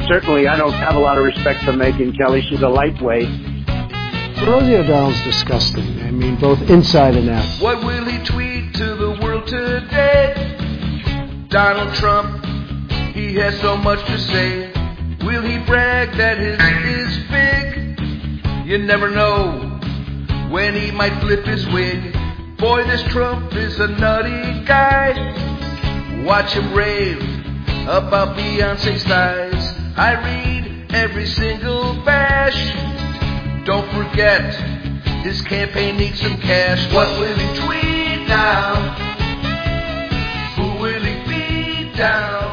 certainly I don't have a lot of respect for Megyn Kelly. She's a lightweight. Rosie O'Donnell's disgusting. I mean, both inside and out. What will he tweet to the world today? Donald Trump, he has so much to say. Will he brag that his is big? You never know when he might flip his wig. Boy, this Trump is a nutty guy. Watch him rave about Beyonce's thighs. I read every single bash. Don't forget, his campaign needs some cash. What will he tweet now? Who will he beat down?